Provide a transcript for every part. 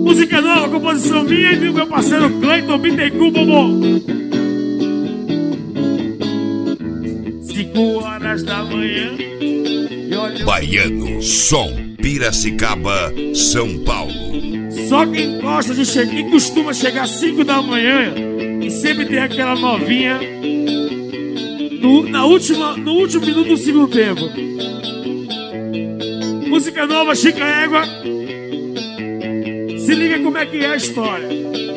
Música nova, composição minha e do meu parceiro Cleiton Bittencourt, Bobô. 5 horas da manhã. Baiano, som, Piracicaba, São Paulo. Só quem gosta de chegar, quem costuma chegar às 5 da manhã e sempre tem aquela novinha no último minuto do segundo tempo. Música nova, Chica Égua. Se liga como é que é a história.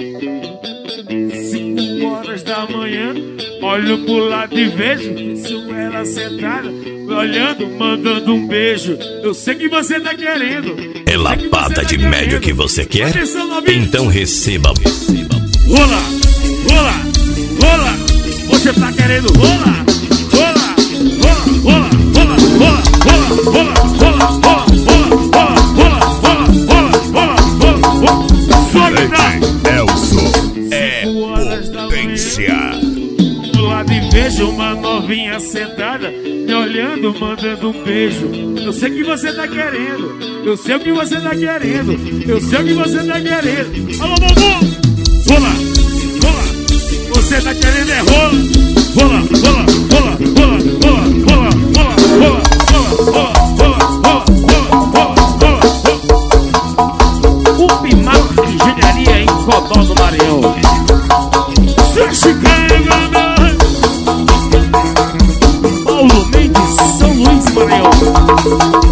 5 horas da manhã, olho pro lado e vejo ela sentada, me olhando, mandando um beijo. Eu sei que você tá querendo. É lapada de médio que você quer? Atenção, então receba. Rola, rola, rola. Você tá querendo rola, rola, rola, rola, rola, rola, rola, rola, rola, rola, rola, rola, rola, rola. Nelson é potência. Do lado e vejo uma novinha sentada, me olhando, mandando um beijo. Eu sei que você tá querendo. Eu sei o que você tá querendo. Eu sei o que você tá querendo. Alô, Bobô! Rola, rola. Você tá querendo é rola. Rola, rola, rola, rola, rola, rola, rola, rola, rola, rola, rola, rola, rola, rola. O Pimaco de Engenharia em Codó do Maranhão. Paulo Mendes, São Luís, Maranhão.